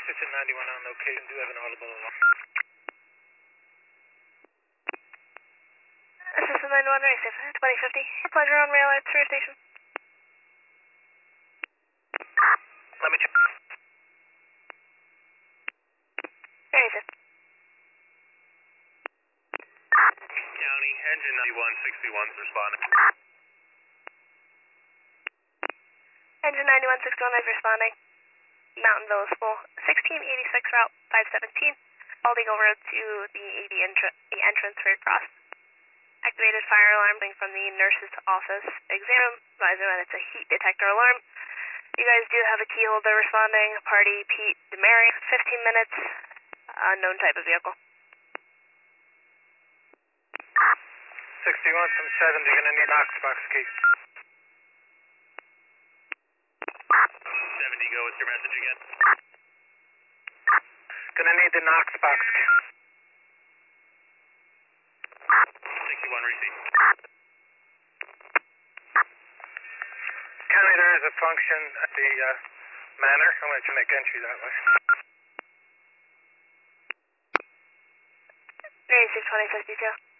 Assistant 91 on location, do have an audible alarm. Assistant 91, race safe, 2050. Pleasure on rail at Surrey Station. Let me check. Very safe. County, engine 9161's responding. Engine 9161 is responding. Mountainville is full. 1686 route 517. Holding over to the entrance for your cross. Activated fire alarm from the nurse's office. Exam advisor that it's a heat detector alarm. You guys do have a key holder responding. Party Pete DeMary. 15 minutes. Unknown type of vehicle. 61 from 7, you're going to need Knox box key. 70, go with your message again. Going to need the Knox box key. 61, receive. County, there is a function at the manor. I'll let you make entry that way. Very safe, 2052.